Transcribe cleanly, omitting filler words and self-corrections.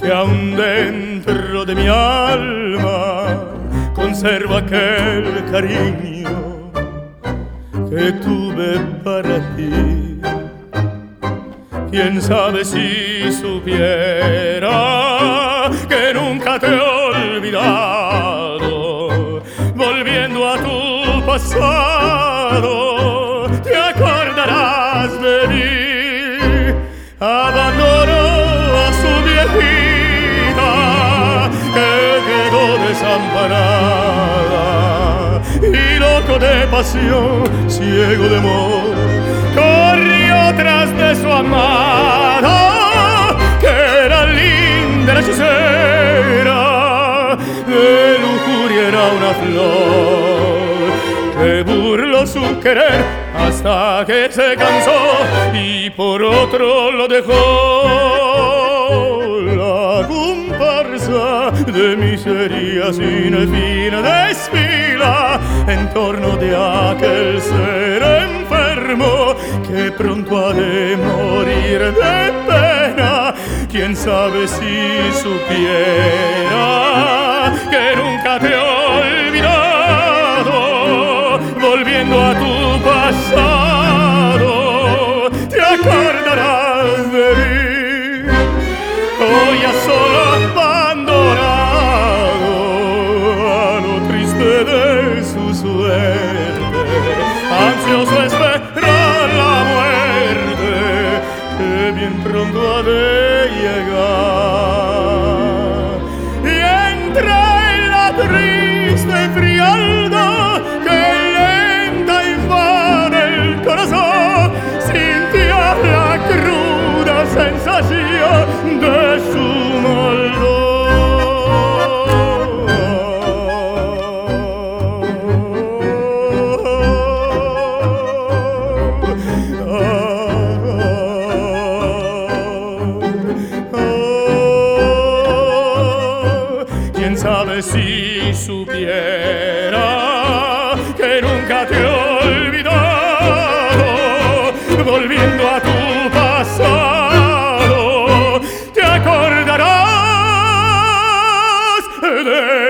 que aún dentro de mi alma conservo aquel cariño que tuve para ti. Quién sabe si supiera que nunca te he olvidado, volviendo a tu pasado, te acordarás de mí. Abandonó a su viejita que quedó desamparada, y loco de pasión, ciego de amor, corrió tras de su amada, que era linda la hechicera, de lujuria era una flor, que burló su querer hasta que se cansó y por otro lo dejó. La comparsa de miseria sin fin desfila en torno de aquel ser enfermo que pronto ha de morir de pena. Quién sabe si supiera que nunca te he olvidado, volviendo a tu pasado, te acordarás de mí. Hoy ya solo abandonado a lo triste de su suerte, ansioso esperar la muerte que bien pronto ha de llegar. Y entra en la triste frialdad que lenta invade el corazón, sintió la cruda sensación de su maldad. Quién sabe si supiera que nunca te he olvidado, volviendo a tu pasado, te acordarás de